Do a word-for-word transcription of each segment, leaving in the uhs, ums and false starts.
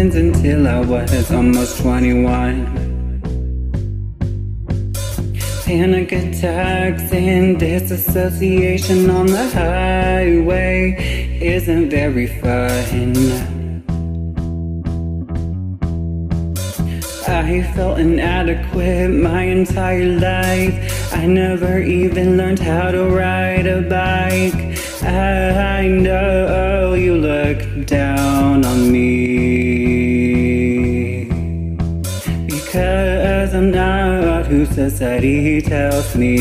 happened until I was almost twenty-one. Panic attacks and disassociation on the highway isn't very fun. I felt inadequate my entire life. I never even learned how to ride a bike. I know you look down on me because I'm not who society tells me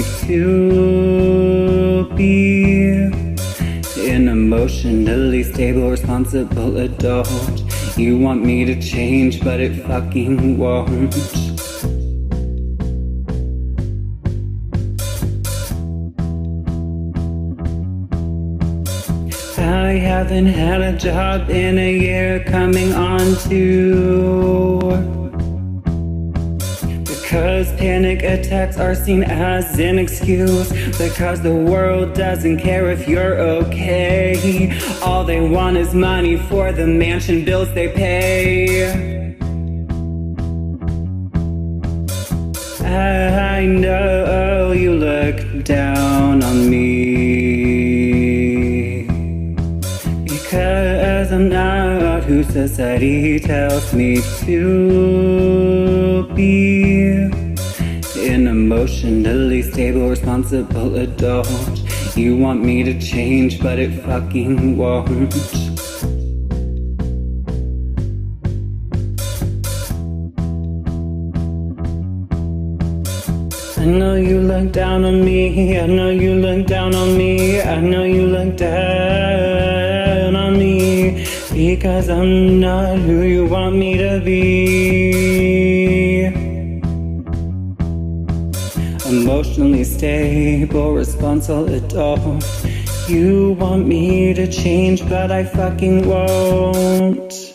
to be. An emotionally stable, responsible adult. You want me to change, but it fucking won't. I haven't had a job in a year, coming on two. Because panic attacks are seen as an excuse. Because the world doesn't care if you're okay. All they want is money for the mansion bills they pay. I know you look down on me because I'm not who society tells me to be. An emotionally stable, responsible adult. You want me to change, but it fucking won't. I know you look down on me, I know you look down on me, I know you look down on me because I'm not who you want me to be. Emotionally stable, responsible adult. You want me to change, but I fucking won't.